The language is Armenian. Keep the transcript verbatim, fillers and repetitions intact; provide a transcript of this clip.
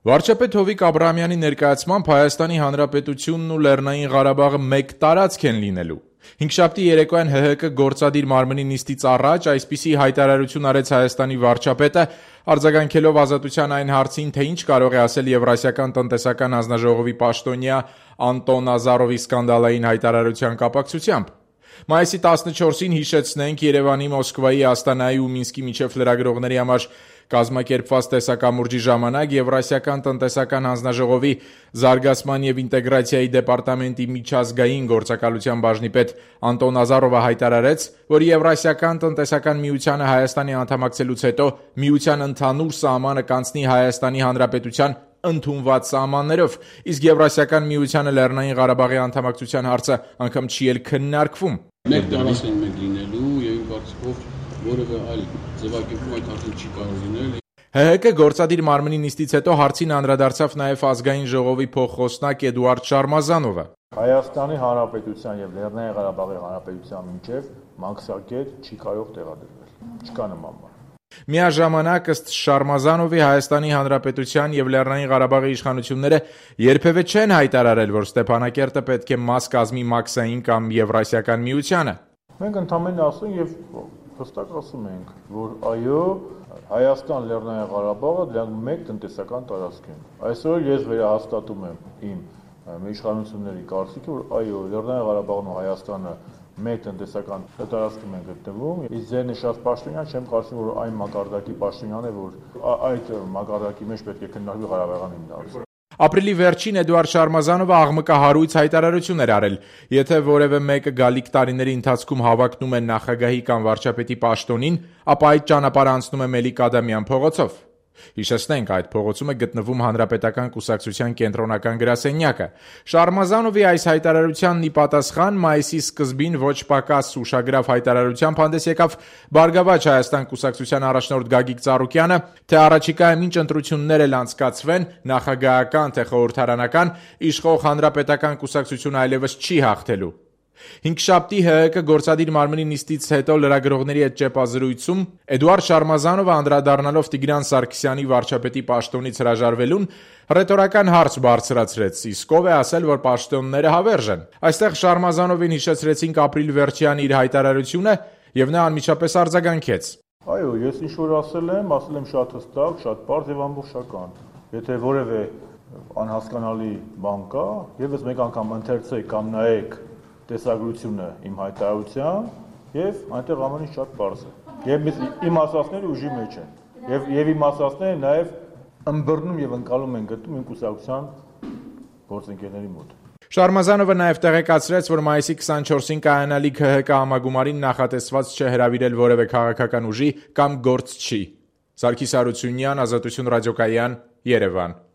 Վարչապետ Հովիկ Աբրահամյանի ներկայացմամբ Հայաստանի Հանրապետությունն ու Լեռնային Ղարաբաղը մեկ տարածք են լինելու։ Հինգշաբթի երեկոյան Հ Հ Կ գործադիր մարմնի նիստից առաջ այսպիսի հայտարարություն արեց Հայաստանի վարչապետը, արձագանքելով Ազատության այն հարցին, թե ինչ կարող է ասել Եվրասիական տնտեսական հանձնաժողովի պաշտոնյա Անտոն Ազարովի սկանդալային հայտարարության կապակցությամբ։ Մայիսի տասնչորսին հիշեցնենք Երևանի, Մոսկվայի, Աստանայի ու Մինսկի միջև լրագրողների համար կազմակերպված տեսակամուրջի ժամանակ Եվրասիական տնտեսական հանձնաժողովի զարգացման և ինտեգրացիայի դեպարտամենտի միջազգային գործակալության բաժնի պետ Անտոն Ազարովը հայտարարեց, որ Եվրասիական տնտեսական միությանը Հայաստանի անդամակցելուց հետո միության ընդհանուր սահմանը կանցնի Հայաստանի Հանրապետության ընդունված սահմաններով, իսկ Եվրասիական միությանը Լեռնային Ղարաբաղի անդամակցության հարցը անգամ չի էլ քննարկվում։ Մեկ տարածք են մենք լինելու եւ իմ կարծիքով որևէ այլ ձևակերպում այդ հարցը չի կարող լինել։ Հ Հ Կ գործադիր մարմնի նիստից հետո հարցին անդրադարձավ նաև Ազգային ժողովի փոխխոսնակ Էդուարդ Շարմազանովը։ Հայաստանի Հանրապետության եւ Լեռնային Ղարաբաղի Հանրապետության միջև մաքսակետ չի կարող տեղադրվել։ Չկա նման բան։ Միաժամանակ ըստ Շարմազանովի Հայաստանի Հանրապետության եւ Լեռնային Ղարաբաղի իշխանությունները երբևէ չեն հայտարարել, որ Ստեփանակերտը պետք է մաս կազմի Մաքսային կամ Եվրասիական միությանը։ Մենք ընդհանրապես ասում եւ հստակ ասում ենք, որ այո, Հայաստան, Լեռնային Ղարաբաղը դրանք մեկ տնտեսական տարածք են։ Այսօր ես վերահաստատում եմ իմ իշխանությունների կարծիքը, որ այո, Լեռնային Ղարաբաղն ու Հայաստանը մեկ տնտեսական տարածքում են գտնվում, իսկ ձեր նշած պաշտոնյան չեմ կարծում, որ այն մակարդակի պաշտոնյան է, որ այդ մակարդակի մեջ պետք է քննարկվի Ղարաբաղյան հիմնարանը։ Ապրիլի վերջին Էդուարդ Շարմազանովը աղմկահարույց հայտարարություն էր արել. եթե որևէ մեկը գալիք տարիների ընթացքում հավակնում է նախագահի կամ վարչապետի պաշտոնին, ապա այդ ճանապարհը անցնում է Մելիք Ադամյան փողոցով։ Հիշեցնենք, այդ փողոցում է գտնվում Հանրապետական կուսակցության կենտրոնական գրասենյակը։ Շարմազանովի այս հայտարարությանն ի պատասխան մայիսի սկզբին ոչ պակաս ուշագրավ հայտարարությամբ հանդես եկավ Բարգավաճ Հայաստան կուսակցության առաջնորդ Գագիկ Ծառուկյանը, թե առաջիկայում ինչ ընտրություններ էլ անցկացվեն, նախագահական թե խորհրդարանական, իշխող Հանրապետական կուսակցությունը այլևս չի հաղթելու։ Հինգշաբթի Հ Հ Կ գործադիր մարմնի նիստից հետո լրագրողների հետ ճեպազրույցում Էդուարդ Շարմազանովը անդրադառնալով Տիգրան Սարգսյանի վարչապետի պաշտոնից հրաժարվելուն ռետորական հարց բարձրացրեց, իսկ ով է ասել, որ պաշտոնները հավերժ են։ Այստեղ Շարմազանովին հիշեցրեցինք ապրիլ վերջյան իր հայտարարությունը եւ նա անմիջապես արձագանքեց։ Այո, ես ինչ որ ասել եմ, ասել եմ շատ հստակ, շատ պարզ եւ ամբողջական։ Եթե որևէ անհասկանալի բան կա, եւս մեկ անգամ ընթերցեք կամ նայեք տեսագրությունը իմ հայտարարության եւ այնտեղ ամեն ինչ շատ պարզ է։ Եվ իմ ասածները ուժի մեջ են։ Եվ եւ իմ ասածները նաեւ ըմբռնում եւ ընկալում են գտնում իմ կուսակցության գործընկերների մոտ։ Շարմազանովը նաեւ տեղեկացրեց, որ մայիսի քսանչորսին կայանալիք Հ Հ Կ համագումարին նախատեսված չէ հրավիրել որևէ քաղաքական ուժի կամ գործչի։ Սարգիս Հարությունյան, Ազատություն ռադիոկայան, Երևան։